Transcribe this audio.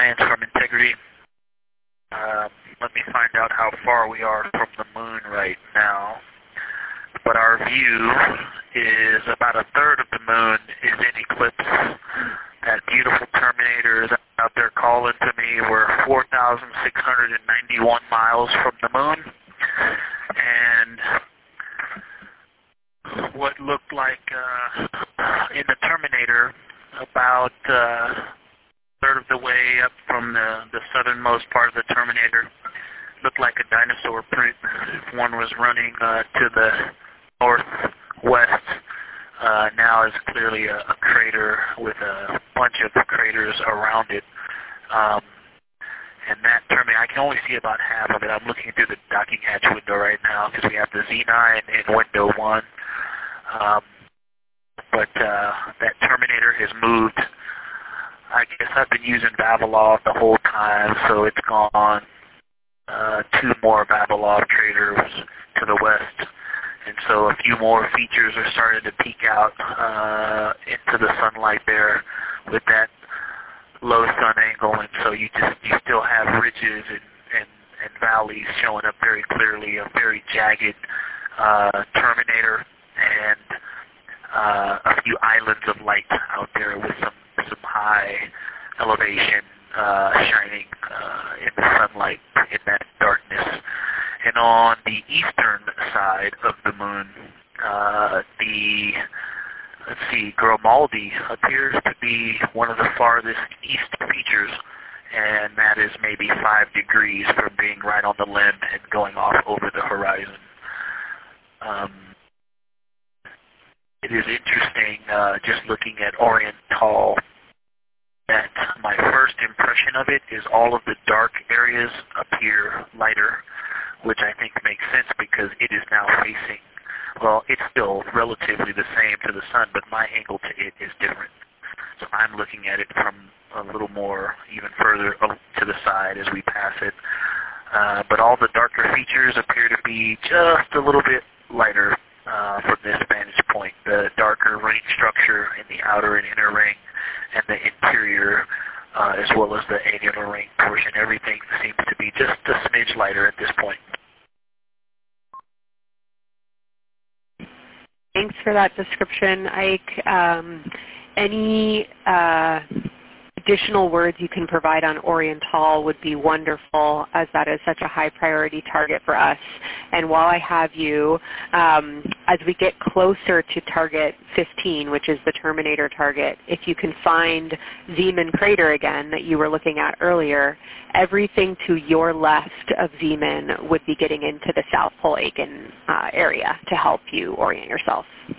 Science from Integrity. Let me find out how far we are from the moon right now. But our view is about a third of the moon is in eclipse. That beautiful Terminator is out there calling to me. We're 4,691 miles from the moon. And what looked like in the Terminator, about a third of the way up from the southernmost part of the Terminator, looked like a dinosaur print. If one was running to the northwest, now is clearly a crater with a bunch of craters around it. And that Terminator, I can only see about half of it. I'm looking through the docking hatch window right now because we have the Z9 in window 1. But that Terminator has moved. I guess I've been using Vavilov the whole time, so it's gone 2 more Vavilov craters to the west. And so a few more features are starting to peek out into the sunlight there with that low sun angle. And so you still have ridges and valleys showing up very clearly, a very jagged Terminator, and a few islands of light out there with some high elevation shining in the sunlight in that darkness. And on the eastern side of the moon, Grimaldi appears to be one of the farthest east features, and that is maybe 5 degrees from being right on the limb and going off over the horizon. It is interesting, just looking at Oriental, that my first impression of it is all of the dark areas appear lighter, which I think makes sense because it is now facing, well, it's still relatively the same to the sun, but my angle to it is different. So I'm looking at it from a little more, even further to the side as we pass it. But all the darker features appear to be just a little bit lighter from this vantage point. The darker ring structure in the outer and inner ring, and the interior, as well as the annular ring portion, everything seems to be just a smidge lighter at this point. Thanks for that description, Ike. Any additional words you can provide on Oriental would be wonderful, as that is such a high priority target for us. And while I have you, as we get closer to target 15, which is the Terminator target, if you can find Zeeman Crater again that you were looking at earlier, everything to your left of Zeeman would be getting into the South Pole Aiken area to help you orient yourself.